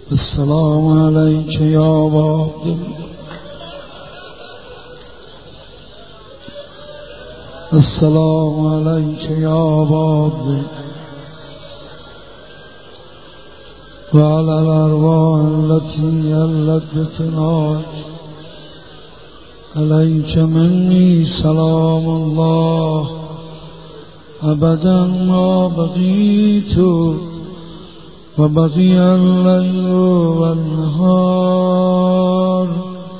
السلام عليك يا أبا عبد الله. السلام عليك يا أبا عبد الله وعلى الأرواح التي هلت بفناك. عليك مني سلام الله أبدا ما بقيت وبقي الليل والنهار،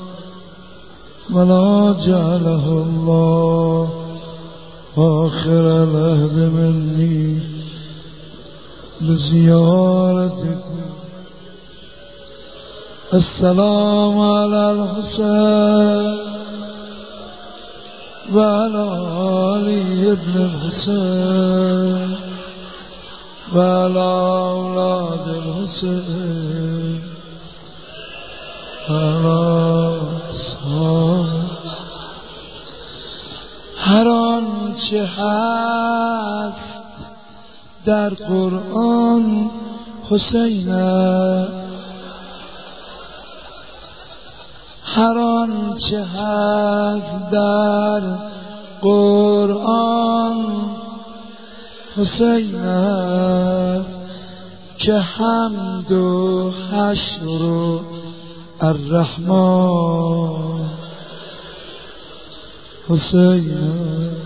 ولا جعله الله آخر العهد مني بزيارتكم. السلام على الحسين وعلى علي بن الحسين وعلى أولاد الحسين وعلى أصحاب. هر آنچه هست در قرآن حسین است، هر آنچه هست در قرآن حسین است، که حمد و حشر و الرحمن حسین است.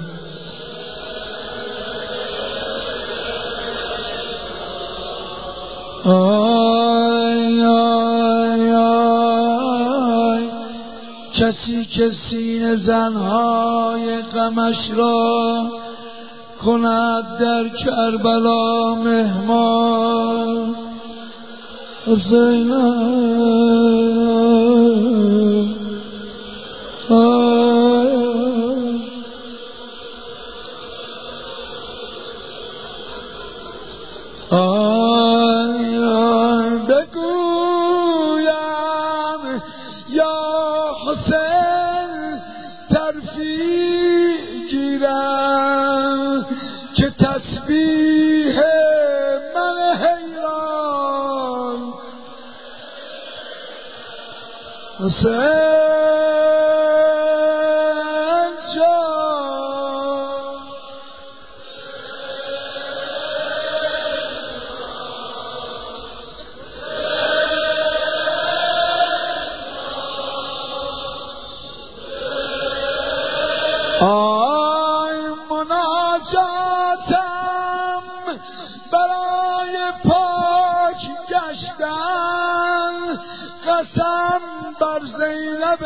آی آی آی کسی که سینه زنهای غمش را کند در کربلا مهمان حسین بگویم یا حسین ترفیع گیرم که تسبیح من حیران حسین آی مناجاتم برای پاک گشتن، قسم بر زینب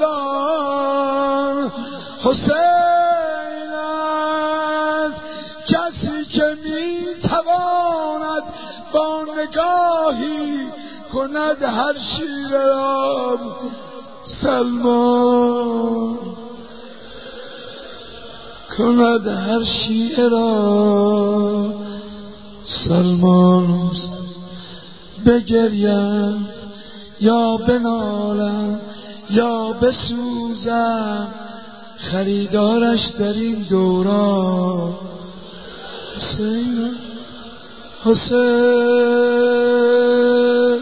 نالان حسین است. کسی که میتواند با نگاهی کند هر شیره را سلمان، کند هر شیعه را سلمان. بگریم یا بنالم یا بسوزم، خریدارش در این دوران حسین حسین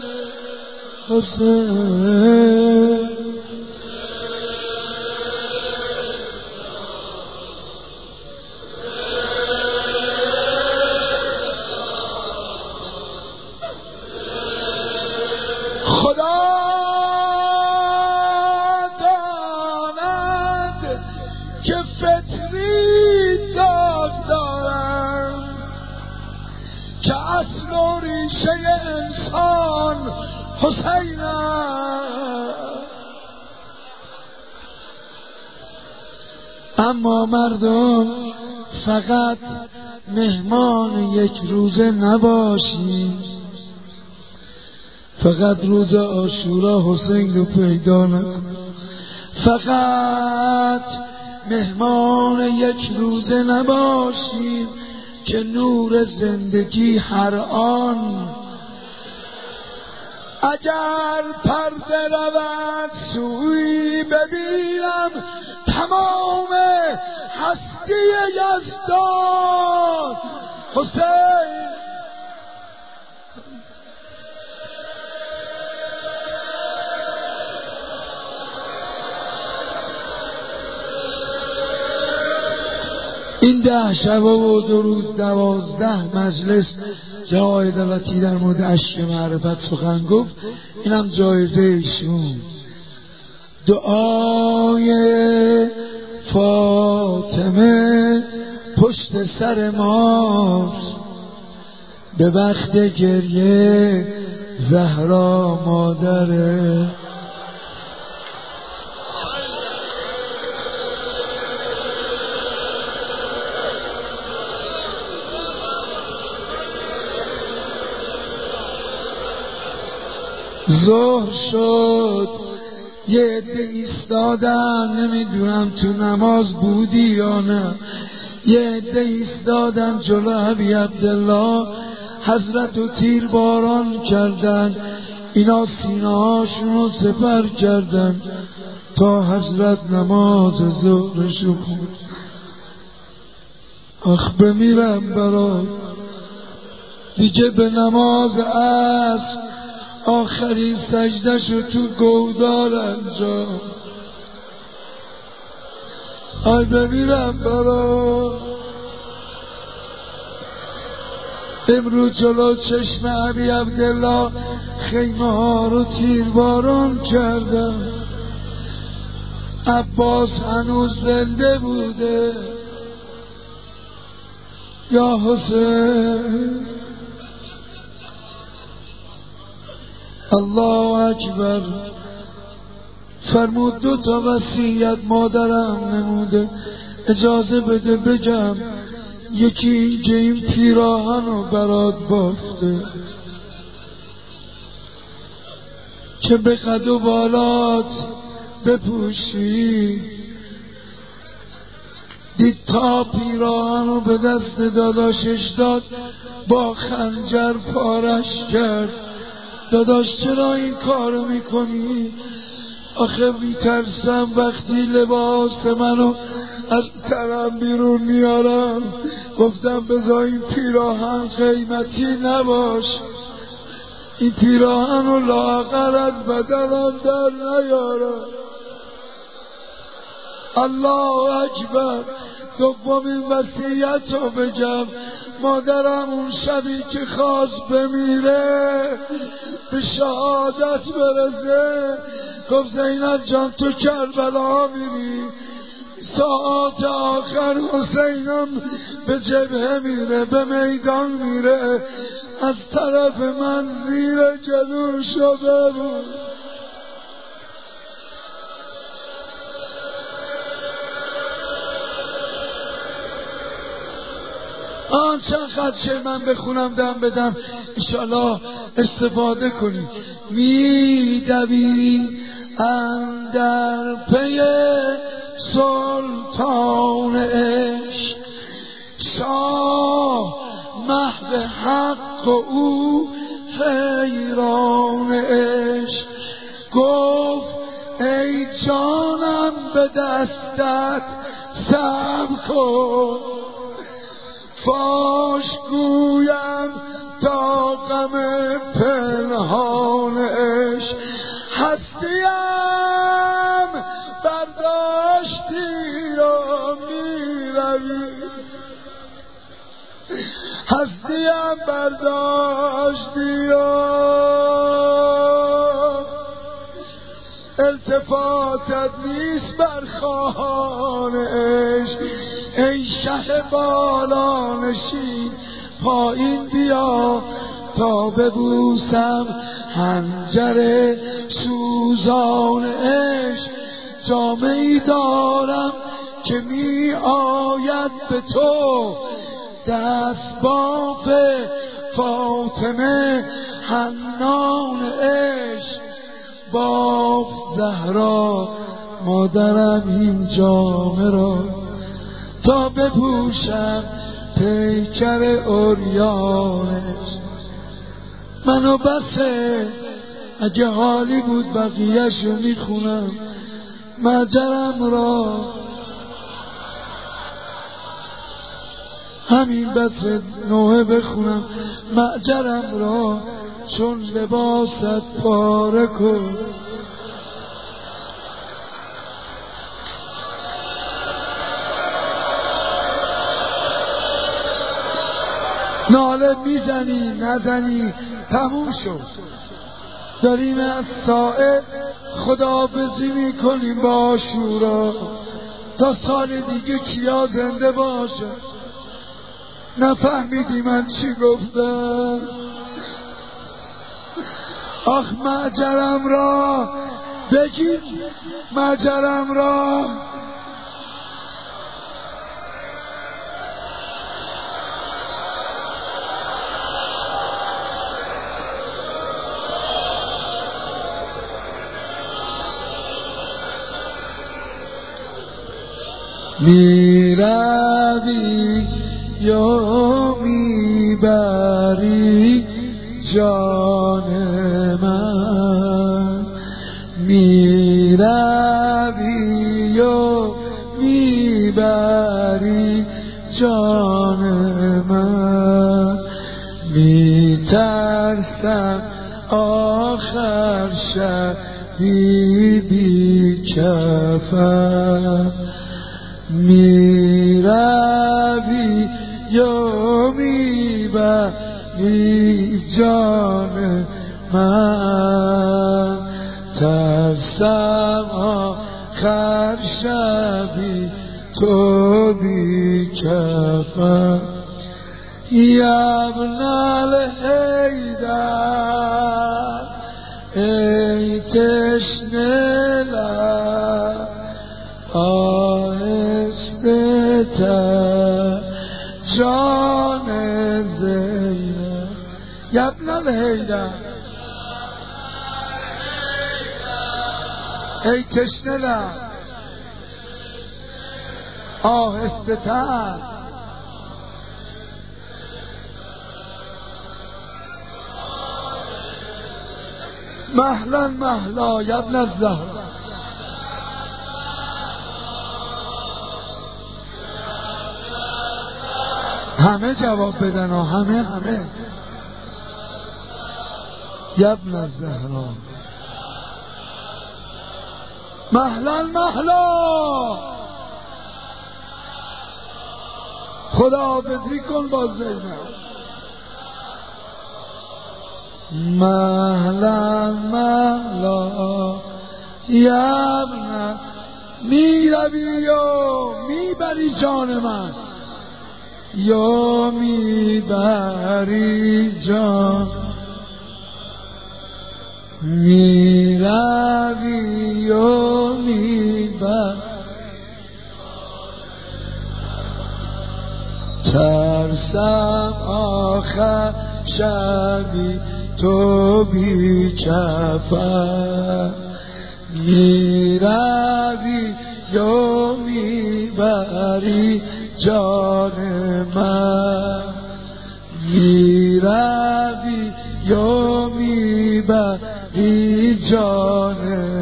حسین. خدا داند که فطری داغ دارم، که اصل و ریشه انسان حسین است. اما مردم فقط مهمان یک روزه نباشید، فقط روز عاشورا حسین رو پیدا نکن، فقط مهمان یک روزه نباشید که نور زندگی هر آن اگر پرده رود سوی ببینم تمام هستی یزدان. 「 حسین 」 « 」 « 」 « 」 « 」 « 」 « 」 « 」 « 」 « 」 « 」 « 」 « 」 « 」 « 」 « 」 « 」 « 」 « 」 « 」 « 」 « 」 « 」 « 」 « 」 « 」 « 」 « 」 « 」 « 」 « 」 « 」 « 」 « این 10 شب و 2 روز 12 مجلس جای دلتی در مورد عشق معرفت سخن گفت. اینم جایزه ایشون. دعای فاطمه پشت سر ماست، به وقت گریه زهرا مادره. ظهر شد یه عده ایستادن، نمیدونم تو نماز بودی یا نه، یه عده ایستادن جلو ابی عبدالله حضرت و تیر باران کردن. اینا سینه هاشونو سپر کردن تا حضرت نماز ظهرشو خوند. آخ بمیرم برات، دیگه به نماز عصر آخرین سجدهشو تو گودال انجام. آی بمیرم برات، امروز جلو چشم ابی عبدالله خیمه ها رو تیرباران کردن. عباس هنوز زنده بوده. یا حسین الله اکبر. فرمود 2 تا وصیت مادرم نموده، اجازه بده بگم. یکی این که این پیراهن رو برات بافته که به قد و بالات بپوشی. دید تا پیراهن رو به دست داداشش داد، با خنجر پارش کرد. داداش چرا این کارو میکنی؟ آخه میترسم وقتی لباس منو از تنم بیرون میارم. گفتم بذار این پیراهن قیمتی نباش، این پیراهن رو لاغر از بدنم در نیارم. الله اکبر. دومین وصیت رو بگم. مادرم اون شبی که خواست بمیره، به شهادت برسه، گفت زینب جان تو کربلا میری، ساعت آخر حسینم به جبهه میره، به میدان میره، از طرف من زیر جلوشو ببون. چند خدشه من بخونم دم بدم انشالله استفاده کنی. میدوی اندر پی سلطان عشق، شاه محو حق و او حیران عشق. گفت ای جانم به دستت صبر کن، فاش گویم تا غم پنهانش. هستیم برداشتی و میروی، هستیم برداشتی و التفاتت نیست بر خواهانش. ای شه بالا نشین پایین بیا تا ببوسم حنجر سوزان عشق. جامه ای دارم که می آید به تو، دست باف فاطمه حنان عشق. باف زهرا مادرم این جامه را تا بپوشم پیکر عریانش. منو بسه، اگه حالی بود بقیه‌شو میخونم. مجرم را همین بسه نوحه بخونم. مجرم را چون لباست پاره کن. ناله میزنی نزنی تموم شد. داریم از ساعد خداحافظی میکنیم با عاشورا تا سال دیگه کیا زنده باشه. نفهمیدی من چی گفتم؟ آخ مجرم را بگید، مجرم را میروی یا میبری جان من، میروی یا میبری جان من، میترسم آخر شبی بی کفن، میروی یا میبری جان من، ترسم آخر شبی تو بی کفن. یا ابن الحیدر ای تشنه لب آهسته تر جان زینب. یا ابن الحیدر ای تشنه لب آهسته تر مهلا مهلا یا ابن الزهرا. همه جواب بدن ها، همه یا ابن الزهرا مهلا مهلا. خداحافظی کن با زینب. مهلا مهلا یا ابن، میروی و میبری جان من یا میبری جان، میروی و میبری ترسم آخر شبی تو بی کفن، میروی یا میبری جان من، میروی یا میبری جان،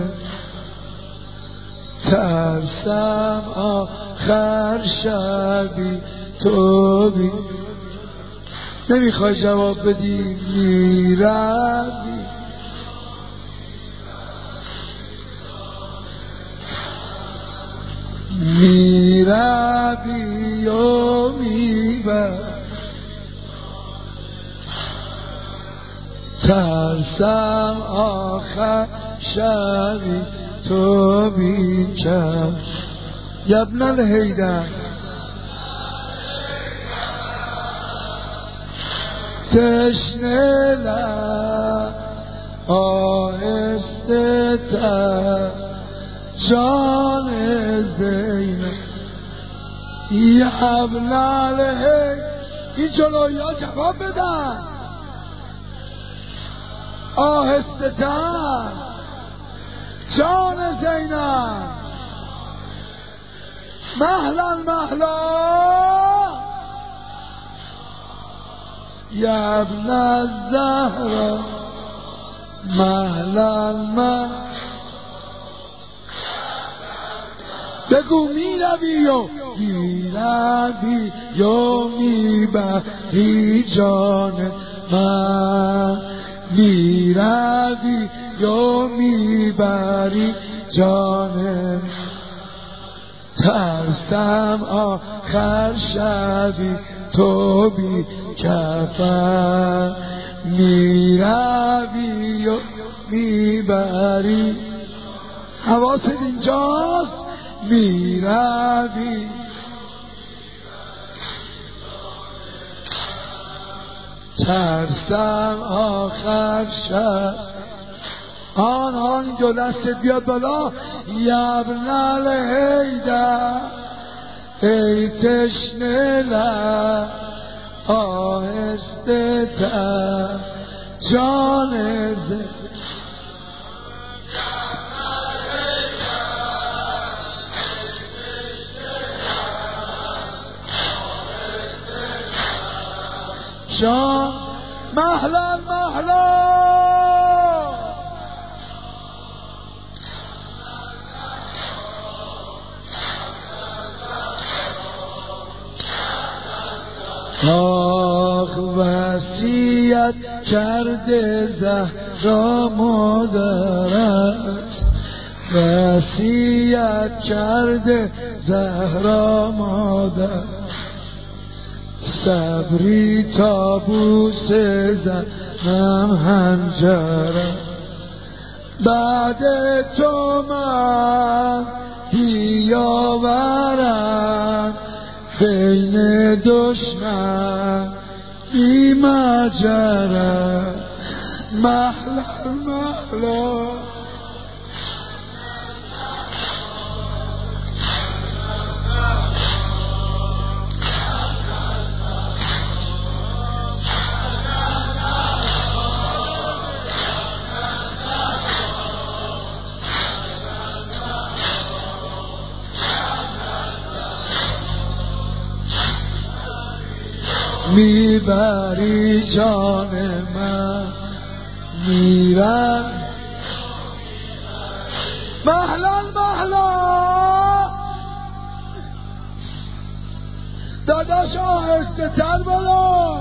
ترسم آخر شبی تو بی. نمیخوای جواب بدی؟ میروی میروی و میبری ترسم آخر شبی تو بیکر. یا ابن الحیدر تشنه لب آهسته تر جان زینب. یا ابن الحیدر این جلوی ها جواب بدن آهسته تر جان زینب. مهلا مهلا یا ابن الزهرا مهلا مهلا. بگو میروی و میروی یا میبری جان من، میروی یا میبری جان، ترسم آخر شبی تو بی کفن میروی و میبری. حواست اینجاست. میروی ترسم آخر شب. آن اینجا دستت بیاد بالا. یبن الهیدر ای تشنه لب آهسته تر جان زنده. جان مهلا مهلا آخ وصیت کرده زهرا مادرت، وصیت کرده زهرا مادر، صبری تا بوسه زنم هنجرم. بعد تو من بیاورم بین دشمن بی مجرم. محلا محلا میبری جان من میرم. مهلا مهلا داداش آهسته تر بالا.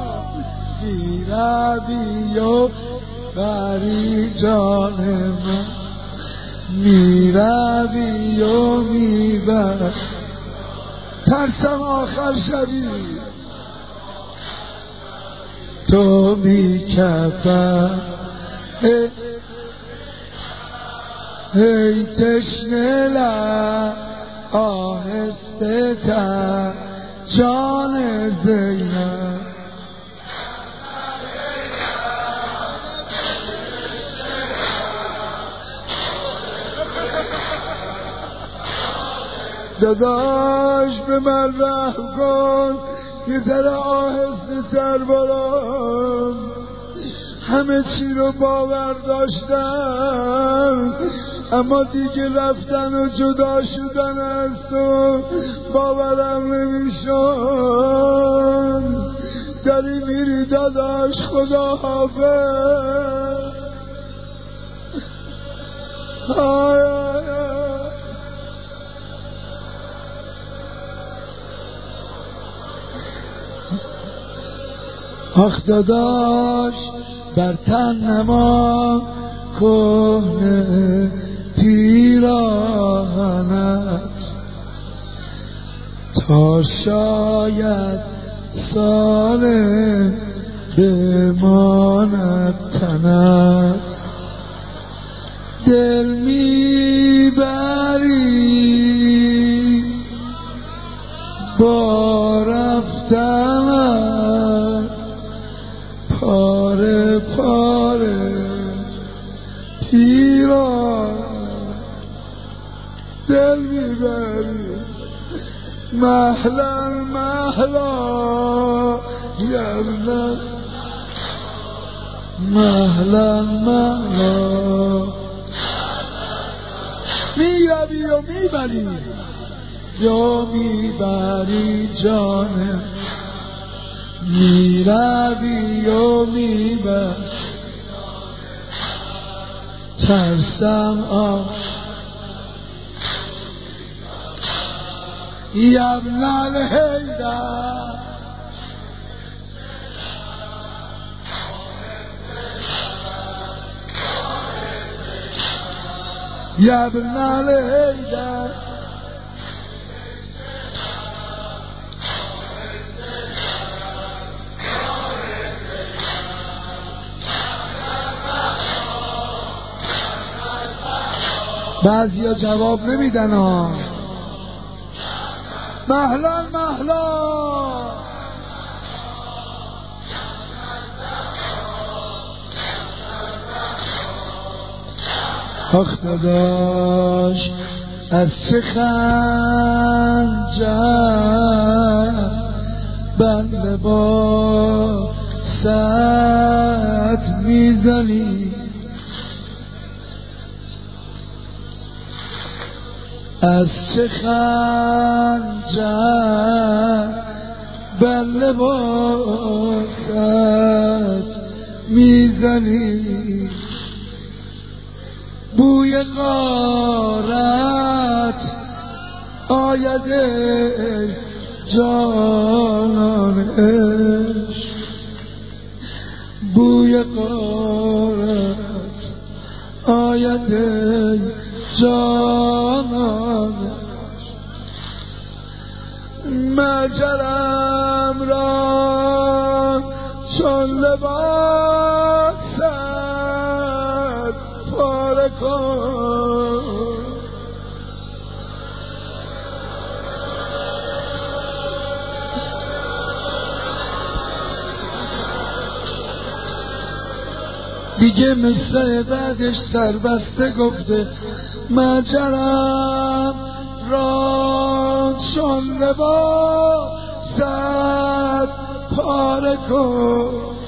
میروی و بری جان من میروی و میبر. ترسم آخر شبی تو بی کفن ای تشنه لب آهسته تر جان زینب. داداش به من رحم کن یه ذره آهسته تر برام. همه چی رو باور داشتم اما دیگه رفتن و جدا شدن از تو باورم نمیشون. داری میری داداش خدا حافظ. آی آی آی. آخ داداش بر تن نما کهنه پیراهنت تا شاید سال بماند تنت. دل میبری با رفتنت پاره پاره پیران. دل میبری مهلا مهلا یبنا مهلا مهلا. میروی و میبری یا میبری جانم. میروی و میبر ترسم یبن الهیدر یبن الهیدر بعضیا جواب نمیدن ها. مهلا مهلا آخ داداش از چه خنجر بنده با ست میزنی، از چه خنجر بنده با ست میزنی، بوی غارت آیده جانانش، بوی غارت آیده جانانش، مجرم را چون لباست پاره کن، دیگه مثل بعدش سربسته گفته مجرم را چون لباست پاره کن،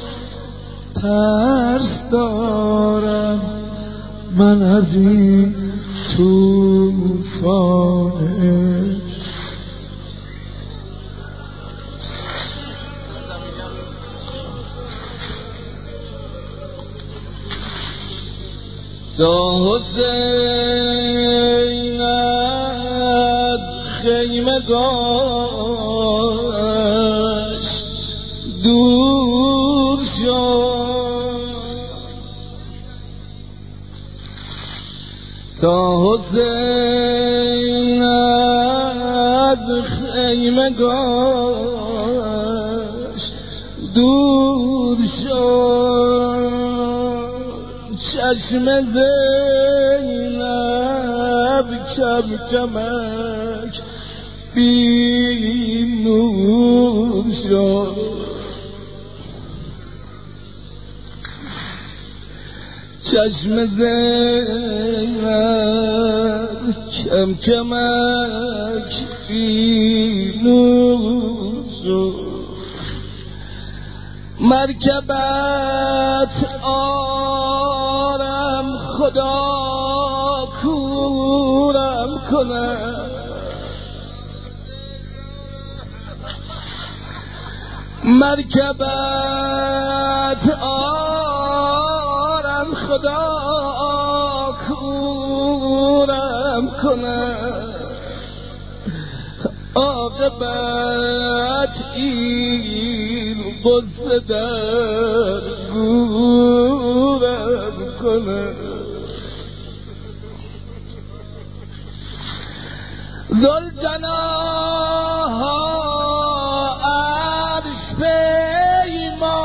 ترس دارم من از این توفانه. تا حسین از خیمه گشت دور شد، تا حسین از خیمه گشت دور شد، چشم زینب کم کمک بی نور شد، چشم زینب کم کمک بی نور شد، مرکبت آرم خدا کورم کنه، مرکبت آرم خدا کورم کنه، عاقبت این غصه در گورم کنه، ذوالجناح عرش پیما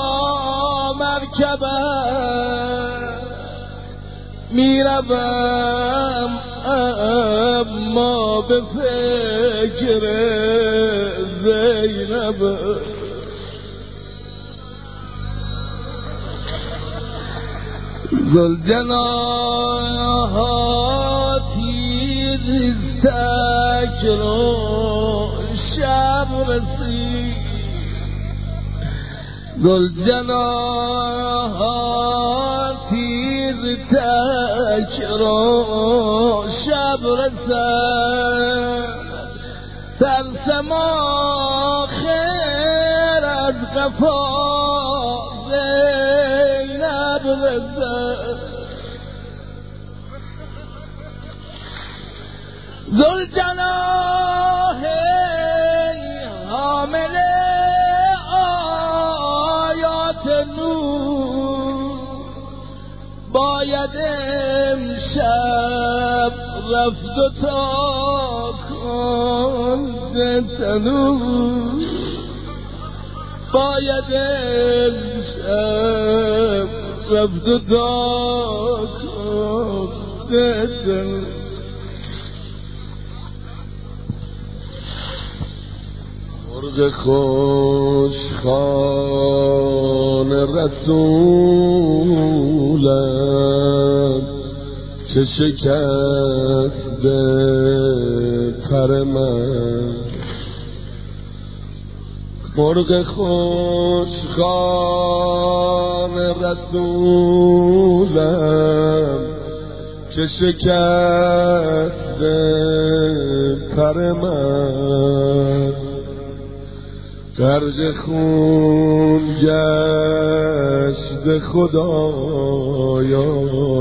مرکبت میروم اما به فکر زینب، ذوالجناح تیزتک رو شب رسید، ذوالجناح تیزتک رو شب رسد، ترسم آخر از قفا زینب رسد، ذوالجناح حامل آیات نور، باید امشب رفت و تا کنج تنور، باید امشب رفت و تا کنج دوست دل مرغ خوشخوان رسولم که شکسته پر من مرغ خوشخوان رسولم که شکسته پر من غرق خون گشت خدایا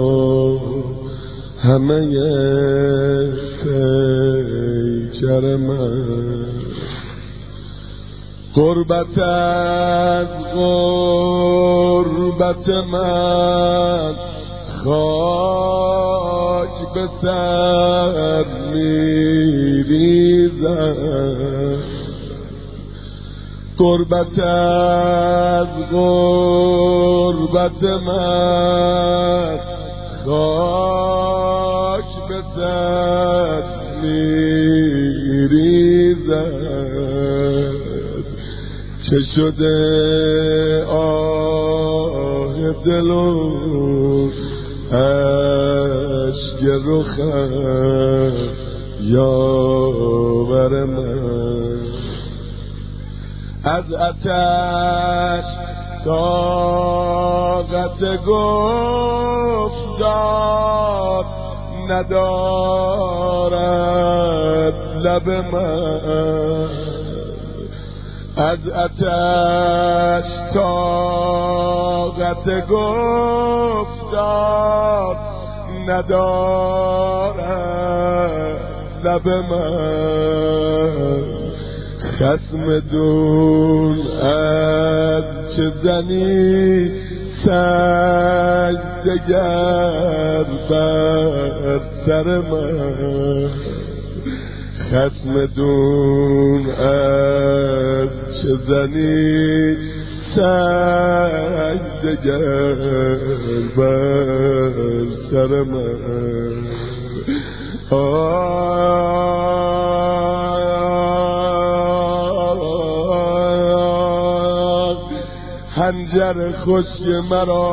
همه پیکر من غربت از غربت من خاک به سر میریزد غربت از غربت من خاک به سر میریزد چه شده آه دل و اشک رخت یاور من از آتش طاقت گفتار ندارد لب من از آتش طاقت گفتار ندارد لب من خصم دون از چه زنی سنگ دگر بر سر من خصم دون از چه زنی سنگ دگر بر سر من خنجر خشک مرا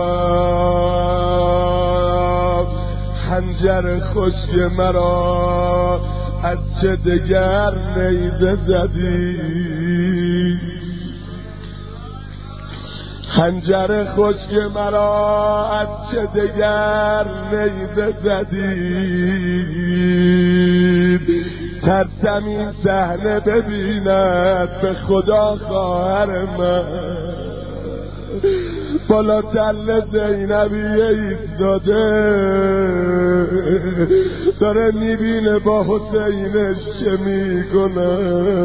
خنجر خشک مرا از چه دگر نیزه زدی خنجر خشک مرا از چه دگر نیزه زدی ترسم این صحنه ببیند به خدا خواهر من بالا تل زینبیه ایستاده داره میبینه با حسینش چه میکنه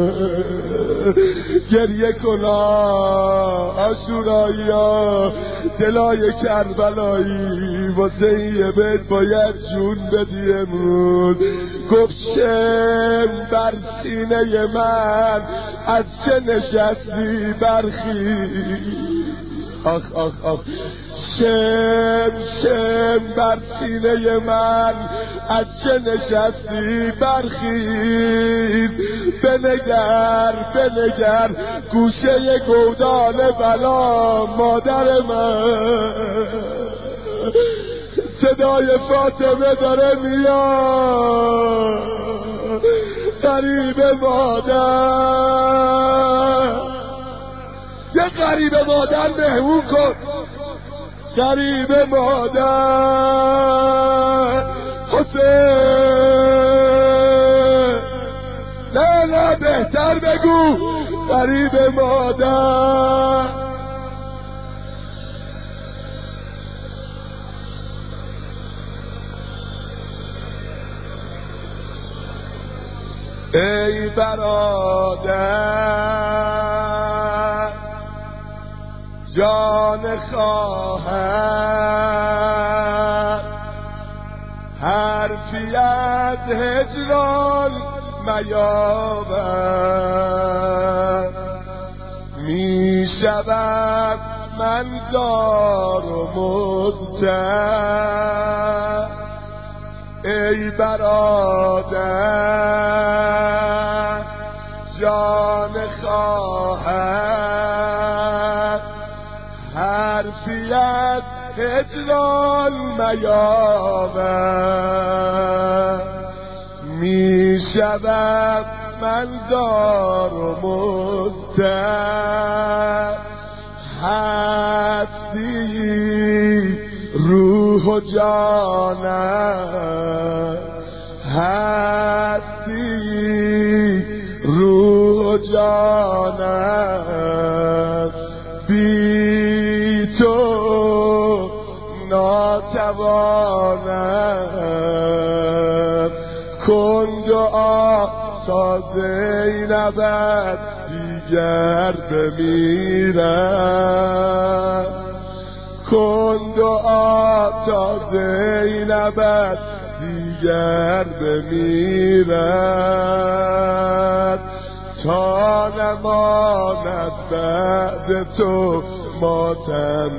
گریه کنا عاشورایی ها دلای کربلایی واسه این یه بیت باید جون بدی امروز گفت شم بر سینه من از چه نشستی برخی آخ آخ آخ شم شم بر سینه من از چه نشستی برخیز بنگر بنگر گوشه گودال بلا مادر من صدای فاطمه داره میاد غریب مادر یه غریب مادر مهمون کن غریب مادر حسین نه نه بهتر بگو غریب مادر ای برادر جان خواهر حرفی از هجران میاور می شود من زار و مضطر ای برادر جان خواهر حرفی از هجران میاور می شود من دار و مضطر هستی روح و جانم هستی روح و جانم بی تو ناتوانم کن دعا تا زینبت دیگر بمیرم کن دعا تا زینبت دیگر بمیرد تا نماند بعد تو ماتم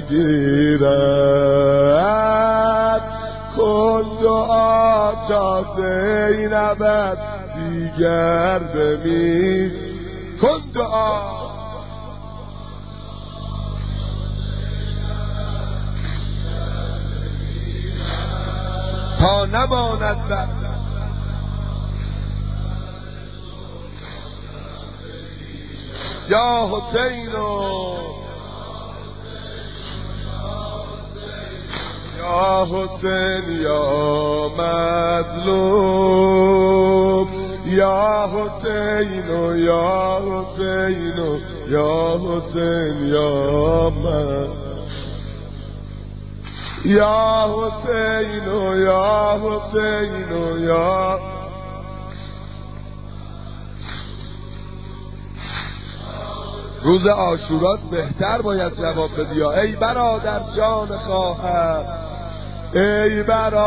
بگیرد کن دعا تا زینبت دیگر بمیر کن دعا تا نماند بعد یا حسینو یا حسین یا مظلوم یا حسینو یا حسینو یا حسین یا من یا حسینو یا حسینو یا روز عاشورات بهتر باید جواب بدی ای برادر جان خواهر ای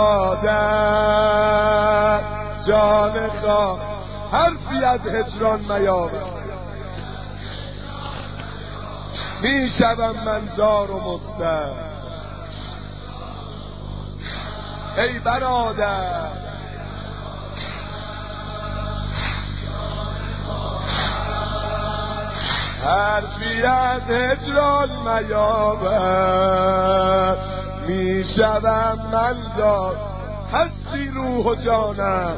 برادر جان خواهر حرفی از هجران میاور می شوم من زار و مضطر ای برادر حرفی از هجران میاور می شوم من زار هستی روح و جانم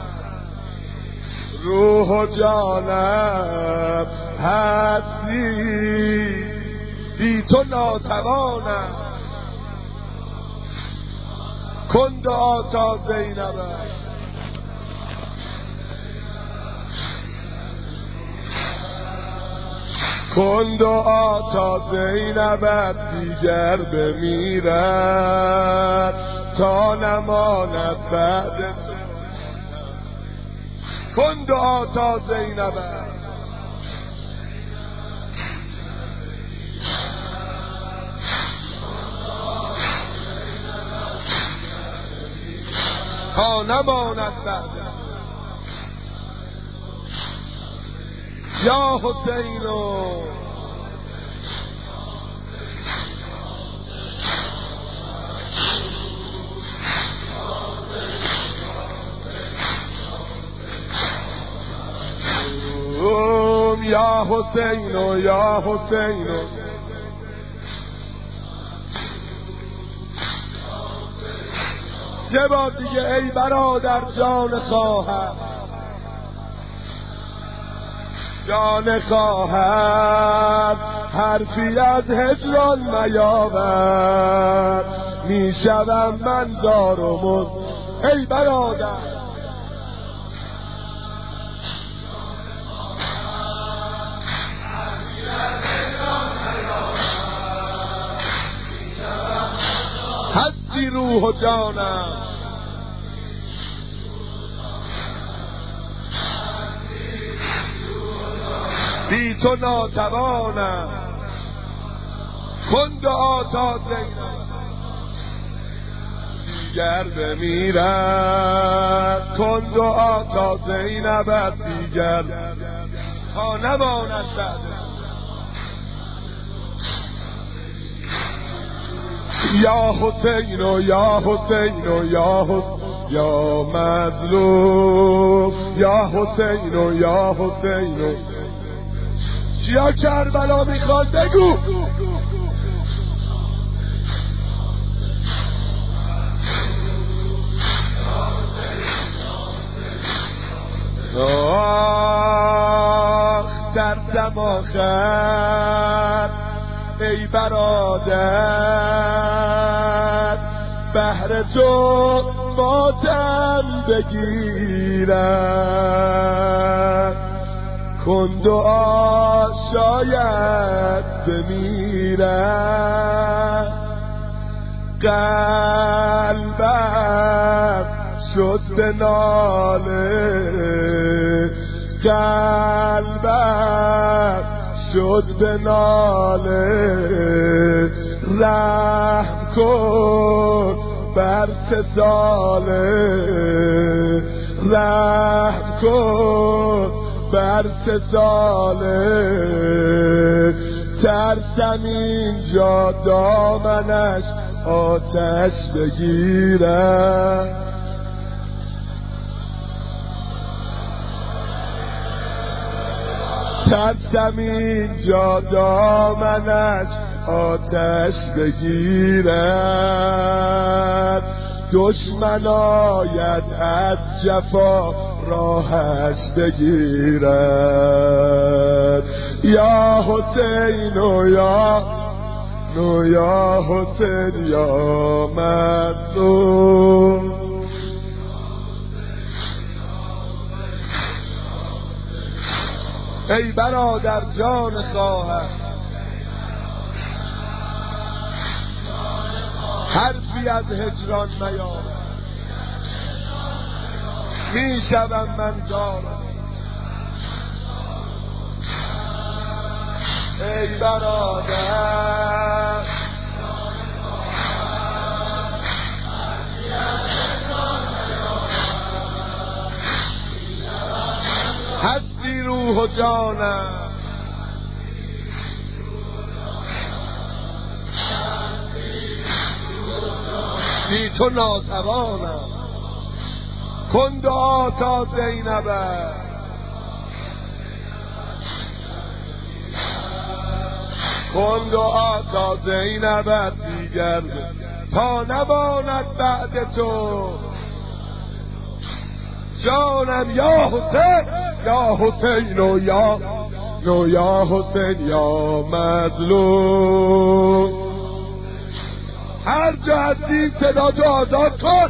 روح و جانم هستی بی تو ناتوانم کن دعا تا زینبت کن دعا تا زینبت دیگر بمیرد تا نماند بعد تو کن دعا تا زینبت تا نماند بعد یا حسینو یا حسینو یا حسینو یه بار دیگه ای برادر جان خواهر جان خواهر حرفی از هجران میاور می شوم من زار و مضطر ای برادر هستی روح و جانم بی تو ناتوانم کن دعا تا زینبت دیگر بمیرد کن دعا تا زینبت دیگر تا نماند بعد یا حسینو یا حسینو یا حسین یا مظلوم یا حسین یا حسین چیا کربلا میخواد بگو آخ ترسم آخر ای برادر بهر تو ماتم بگیرم کن دعا شاید بمیرم قلبم شد به ناله قلبم شد به ناله رحم کن بر 3 ساله رحم کن بر 3 ساله ترسم اینجا دامنش آتش بگیرم ترسم اینجا دامنش آتش بگیرد دشمن آید از جفا راهش بگیرد یا حسین و یا حسین یا مظلوم ای برادر جان خواهر حرفی از هجران میار میشوم من دارم ای برادر هستی روح و جانم بی تو ناتوانم کن دعا تا زینبه کن دعا تا زینبت دیگر تا نماند بعد تو جانم یا حسین یا حسین و یا حسین یا مظلوم هر جا هستی صدا تو آزاد کن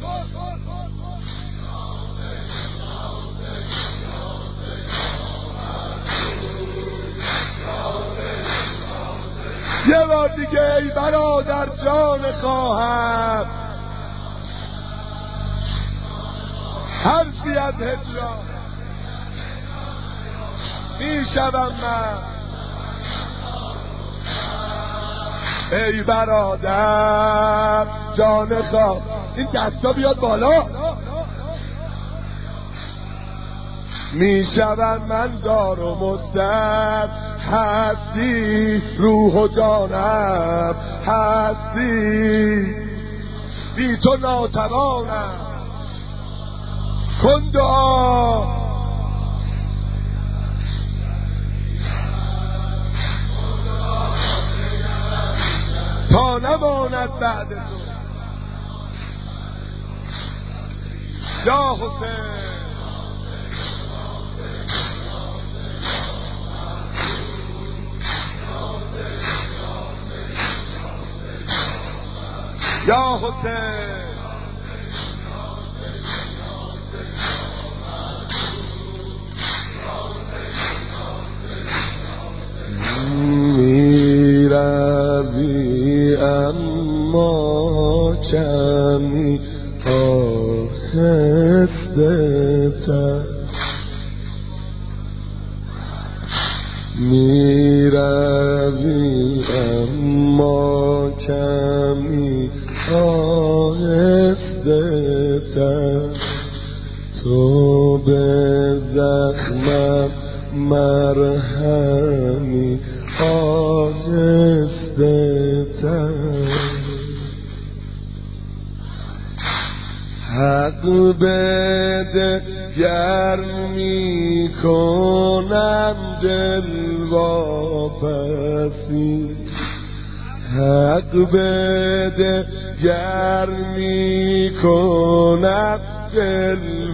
یه بار دیگه ای برادر جان خواهم حرفی از هجران میشوم من ای برادر جان خواه این دستا بیاد بالا میشوم من دار و مستر هستی روح و جانم هستی بی تو ناتوانم کن دعا تا نماند بعد تو یا حسین یا حسین میروی اما کمی آهسته تر میروی اما کمی آهسته تر تو به زخمم مرهمی آهسته تر حق بده گرم میکنم دل واپسی، حق بده گرم میکنم دل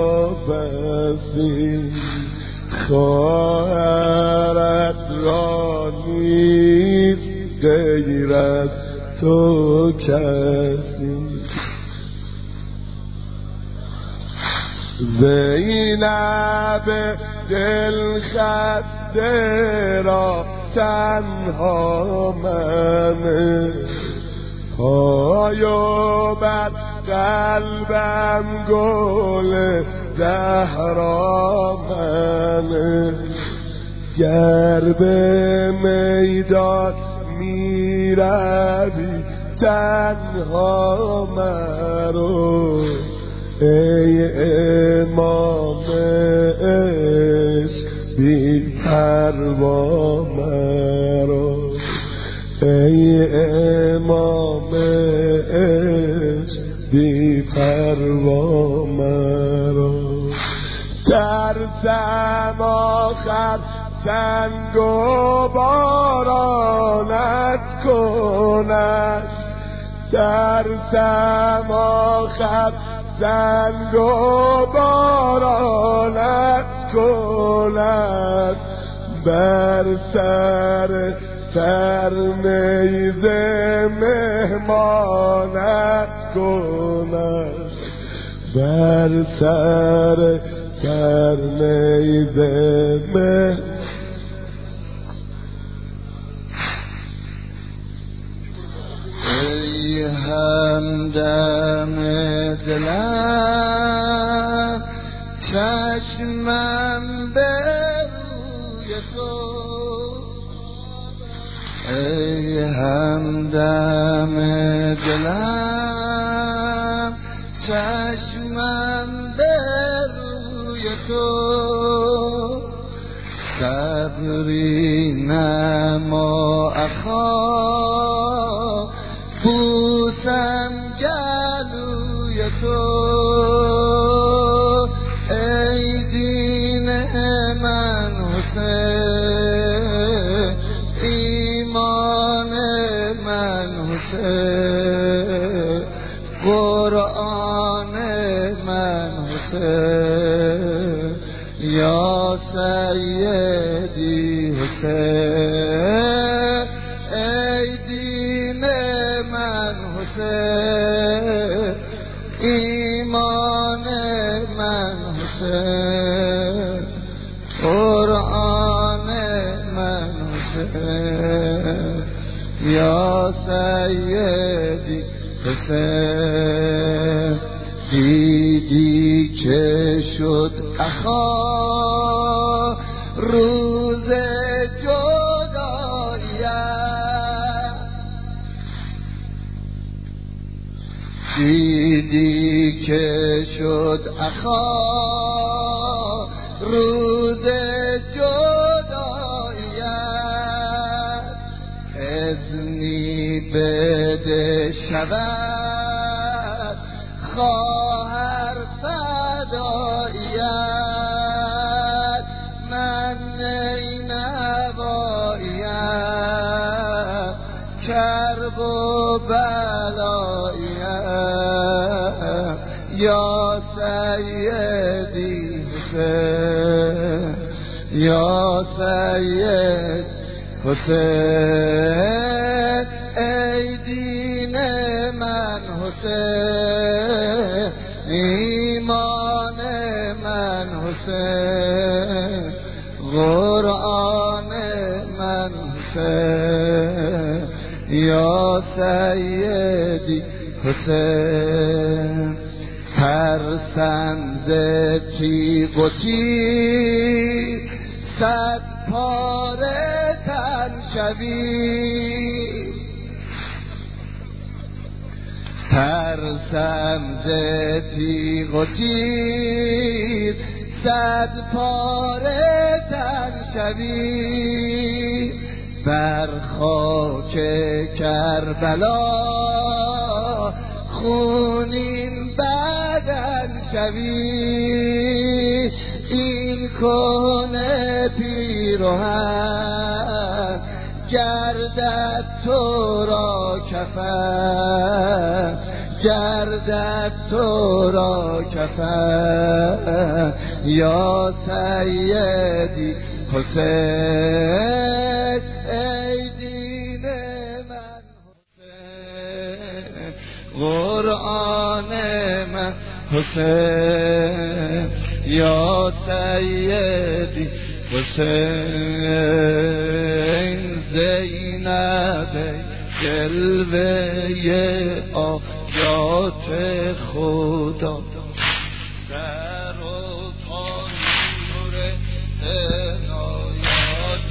واپسی، خواهرت را نیست غیر از تو کسی. زینب دل خسته را تنها من، پای و بر قلبم گل زهرا من، گر به میدان میروی تنها مرو، ای امام عشق بی پروا مرو، ای امام عشق بی پروا مرو. ترسم آخر سنگ و بارانت کند، ترسم آخر سنگ و بارانت کند، بر سر نیزه مهمانت کند، بر سر نیزه مهمانت. ای همدم دلم چشمم به روی تو، ای همدم دلم چشمم به روی تو، صبری نما اخا بوسم گلوی تو، ای دین من حسین، ایمان من حسین، قرآن من حسین، یا سیدی حسین، ای دین من حسین، ایمان من حسین، قرآن من حسین، یا سیدی حسین. دیدی که شد اخا روز جدایی‌ام، دیدی که شد اخا روز جدایی‌ام، اذنی بده شود خواهر فدایی‌ات، من نینواییم کرب و بلاییم، یا سیدی حسین، یا سید حسین، ای دین من حسین، ایمان من حسین، قرآن من حسین، یا سیدی حسین. ترسم ز تیغ و تیر صد پاره تن شوی، ترسم ز تیغ و تیر صد پاره تن شوی، بر خاک کربلا خونین بر شوی این کنه پیراهن گردد تو را کفن گردد تو را کفن یا سیدی حسین ای دین من حسین قرآن من حسین یا سیدی حسین زینب جلوه آیات خدا سر و پای نور عنایات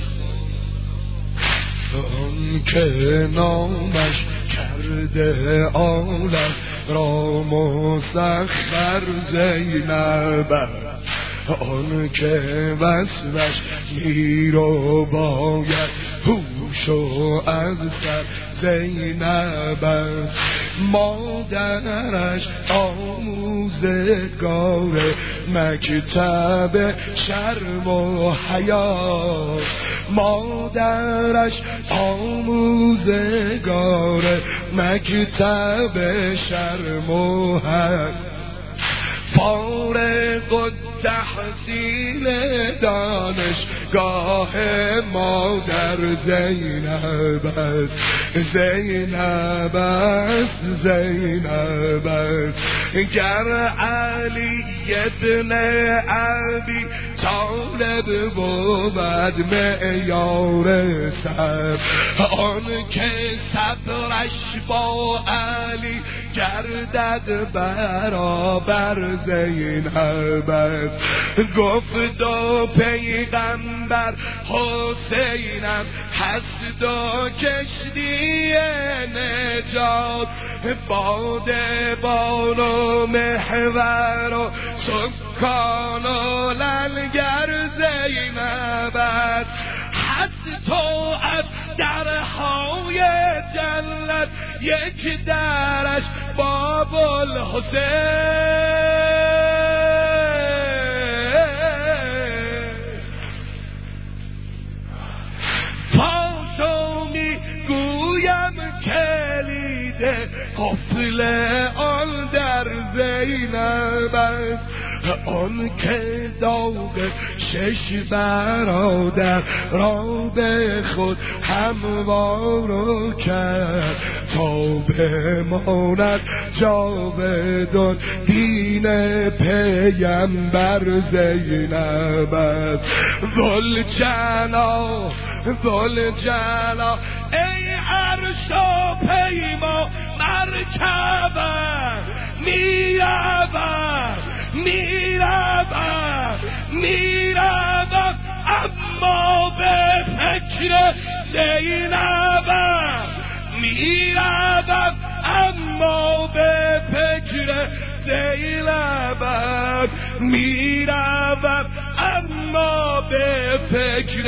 خدا اون که نامش کرده عالم را مسخر زینب آن که وصلش میر و باید هوش و از سر زینب است مادرش آموزگار مکتب شرم و حیا مادرش آموزگار مکتب شرم و حیا فارغ التحصیل دانشگاه مادر زینب است زینب است زینب است گر علی ابن ابی طالب بود معیار صبر آن که صبرش با علی گردد برابر زینب است گفت و پیغمبر حسینم هست و کشتی نجات بادبان و محور و سکان و لنگر زینب است هست تو از درهای جنت یک درش باب الحسین پاشو می گویم کلید قفل آن در زینب است آن که داغ شش برادر را به خود هموار کرد تا بماند جاودان دین پیمبر زینب است ذوالجلال ای عرش و پیما مرکبم میروم اما به فکر زینبم میروم اما به فکر زینبم میروم اما به فکر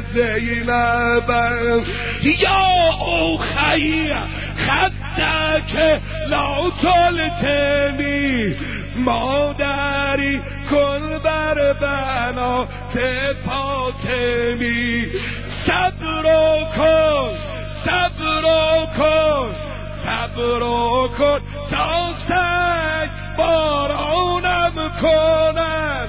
زینبم یا اخی خدک لا تلتمی مادری کن بر بنات فاطمی صبر کن تا سنگ بارانم کنن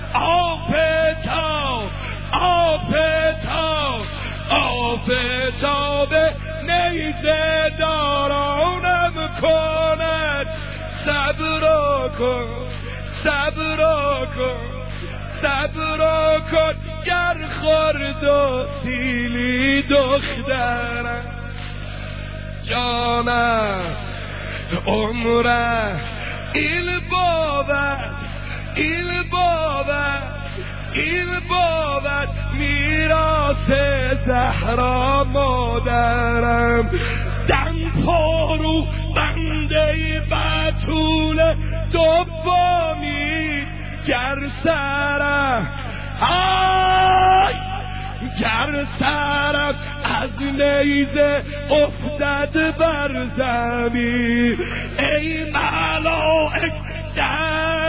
آفتاب نیزه دارانم کنن صبر کن گر خورد و سیلی دخترم جانم عمرم il بود میراث زهرا مادرم دم پارو بنده بطول دومی گر سرم از نیزه افتد بر زمین ای ملائک در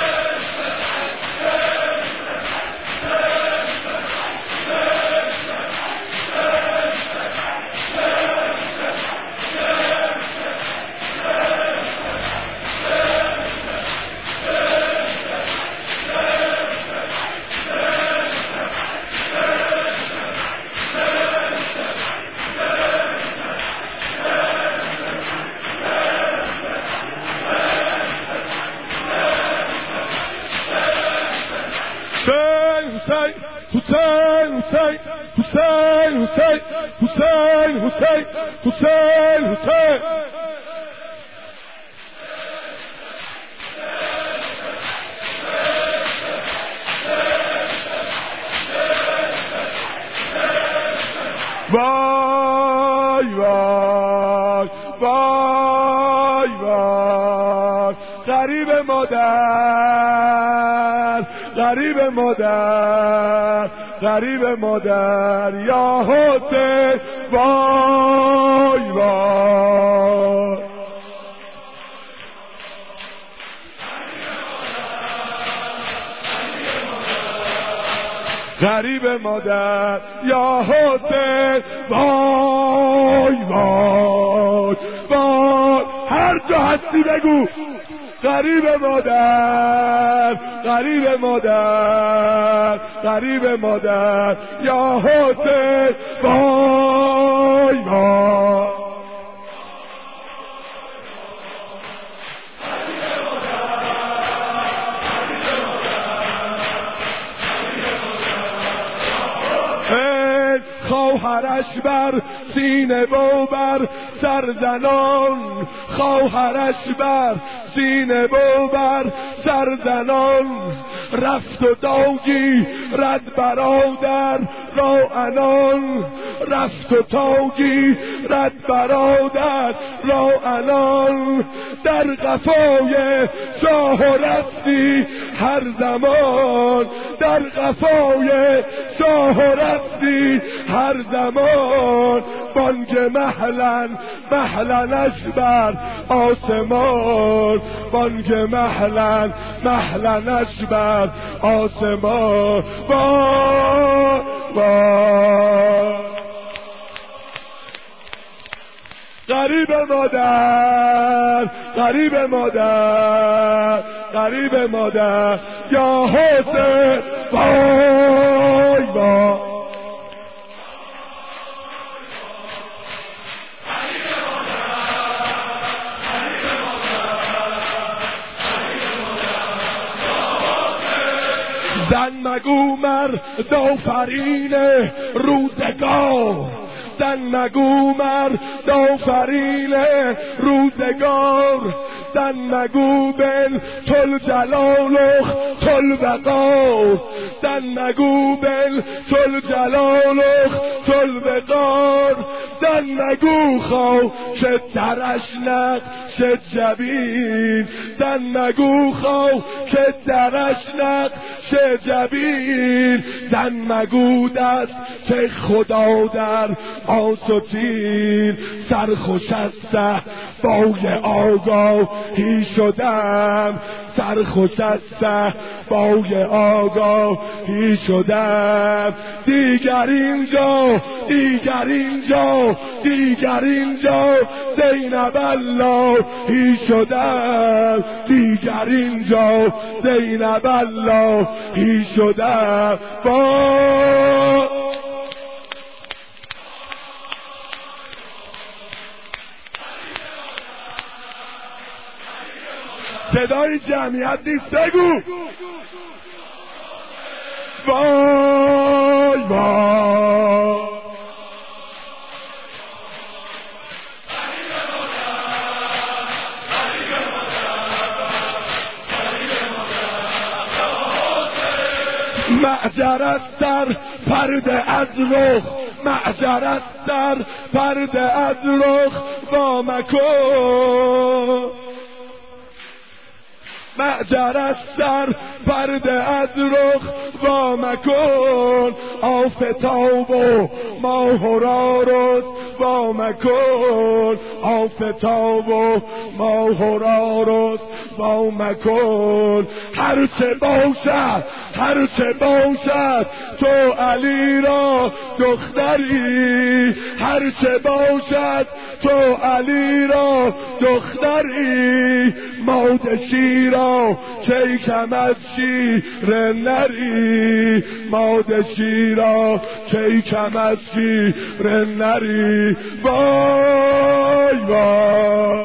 حسین حسین حسین حسین حسین حسین وای وای وای وای غریب مادر غریب مادر غریب مادر یا حسین وای وای غریب مادر یا حسین وای وای وای هر جا هستی بگو غریب مادر غریب مادر غریب مادر یا حسین وای وای خواهرش بر سینه و بر سرزنان خواهرش بر سینه و بر سرزنان رفت و داگی رد برادر را انان رفت و تاگی رد برادر را انان در قفای شاه رفتی هر زمان در قفای شاه رفتی هر زمان بانگ محلن محلنش بر آسمان بانگ محلن محلنش بر آسمان وای وای غریب مادر غریب مادر غریب مادر یا حسین وای وای زن مگو مرد آفرین روزگار زن مگو مرد آفرین روزگار زن مگو بن تل جلالخ تل بقار زن مگو بن تل جلالخ تل بقار زن مگو خو که درش نقش جبین زن مگو خو که درش نقش جبین زن مگو دست که خدا در آسوتین سرخوش است بای آگاهی شدم سرخوش است بای آگاهی شدم دیگر اینجا دیگر اینجا دیگر اینجا زینب اللهی شدم دیگر اینجا زینب اللهی شدم صدای جمعیت نیست بگو وای وای معجرت در پرده از رخ معجرت در پرده از رخ با مکن معجرت در پرده از رخ با مکن آفتاب و ماه و راروز با مکن آفتاب و ماه و راروز با مکن هرچه باشد هرچه باشد تو علی را دختری هرچه باشد تو علی را دختری مادشی را که کم از شیر نری مادشی را که کم از شیر نری وای وای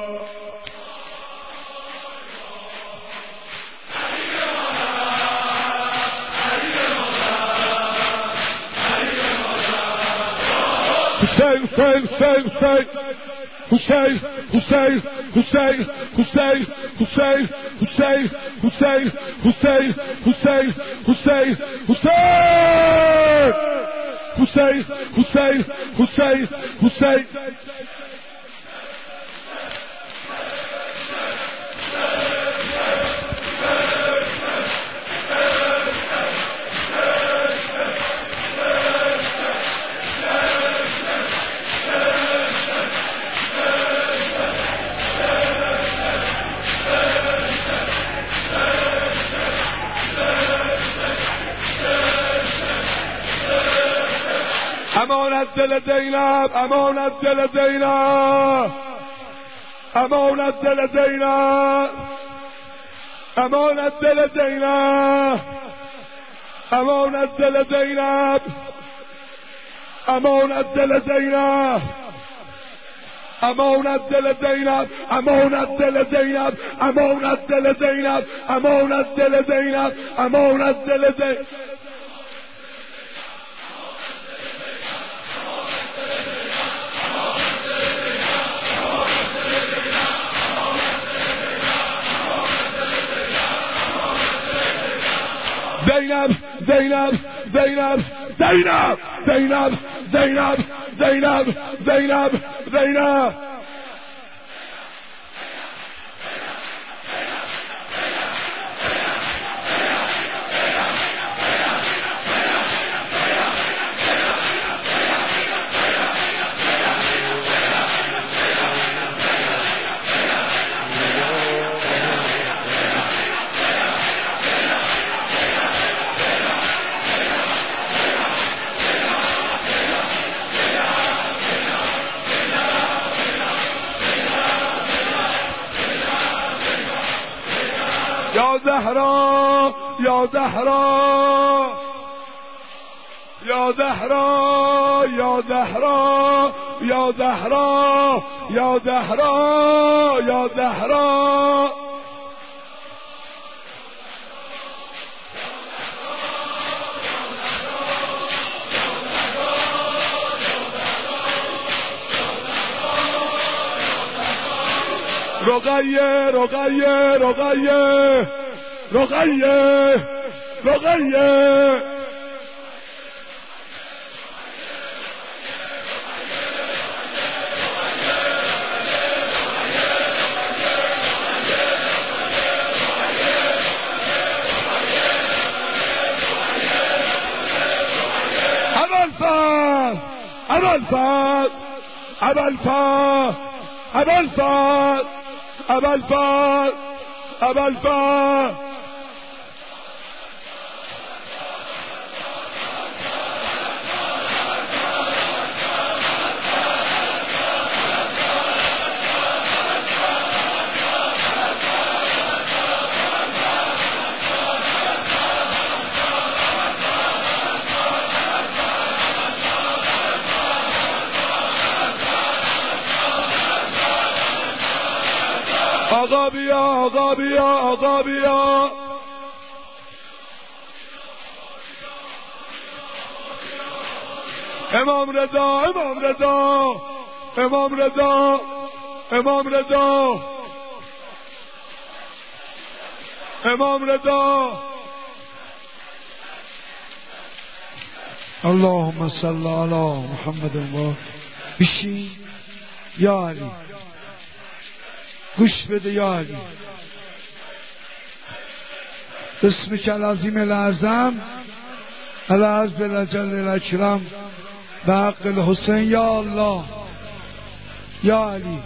امانت دل زینب، امانت دل زینب، امانت دل زینب، امانت دل زینب، امانت دل زینب، امانت دل زینب، امانت دل زینب، امانت دل زینب، امانت دل زینب، امانت دل زینب، امانت دل زینب. Zainab, Zainab, Zainab, Zainab, Zainab, Zainab, Zainab, Zainab, Zainab. یا زهرا، یا زهرا، یا زهرا، یا زهرا، یا زهرا، یا زهرا، یا زهرا. رقیه، رقیه، رقیه، رقیه، رقیه. ابوالفضل، ابوالفضل، ابوالفضل، ابوالفضل، ابوالفضل، ابوالفضل. آقا بیا، آقا بیا، آقا بیا. امام رضا، امام رضا، امام رضا، امام رضا، امام رضا. اللهم صل علی محمد و بشین یا علی. گوش بده یا علی. اسمک العظیم الاعظم العز الجل الاکرم به حق الحسین یا الله. یا علی،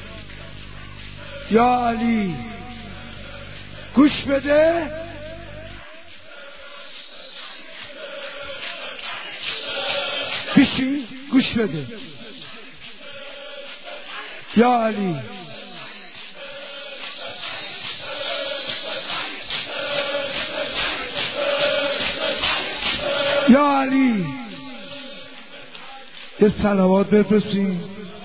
یا علی. گوش بده. بشین گوش بده. یا علی، یا علی. یه صلوات بفرستیم.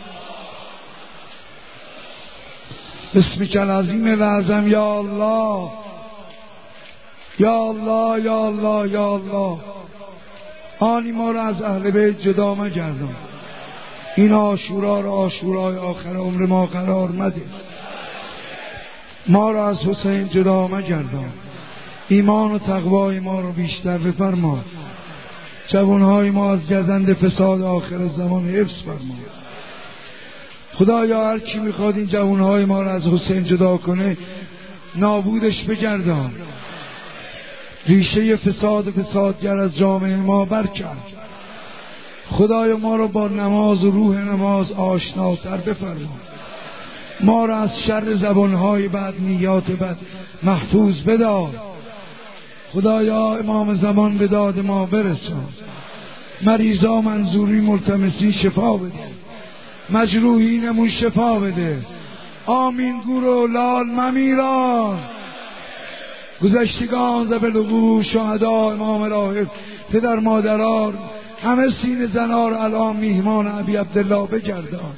اسمک العظیم الاعظم یا الله، یا الله، یا الله، یا الله. آنی ما را از اهل بیت جدا مگردان. این عاشورا را عاشورای آخر عمر ما قرار مده. ما را از حسین جدا مگردان. ایمان و تقوای ما را بیشتر بفرما. جوانهای ما از گزند فساد آخر زمان حفظ فرما. خدایا هر کی میخواد این جوانهای ما را از حسین جدا کنه نابودش بگردان. ریشه فساد و فسادگر از جامعه ما برکن. خدایا ما را با نماز و روح نماز آشناتر بفرما. ما را از شر زبانهای بد، نیات بد محفوظ بدار. خدایا امام زمان به داد ما برسان. مریضا منظوری ملتمسی شفا بده. مجروحینمون شفا بده. آمین گور و لال ممیران. گذشتگان زبلغو شهدا امام راهب پدر مادران همه سینه زنار الان میهمان ابی عبدالله بگردان.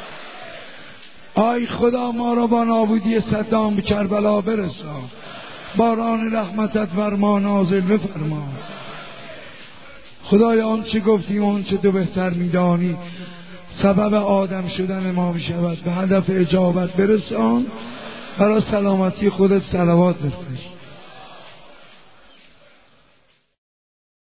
آی خدا ما را با نابودی صدام به کربلا برسان. باران رحمتت بر ما نازل بفرما. خدای آنچه گفتیم آنچه تو بهتر میدانی سبب آدم شدن ما میشود. به هدف اجابت برسان. برای سلامتی خودت صلوات بفرست.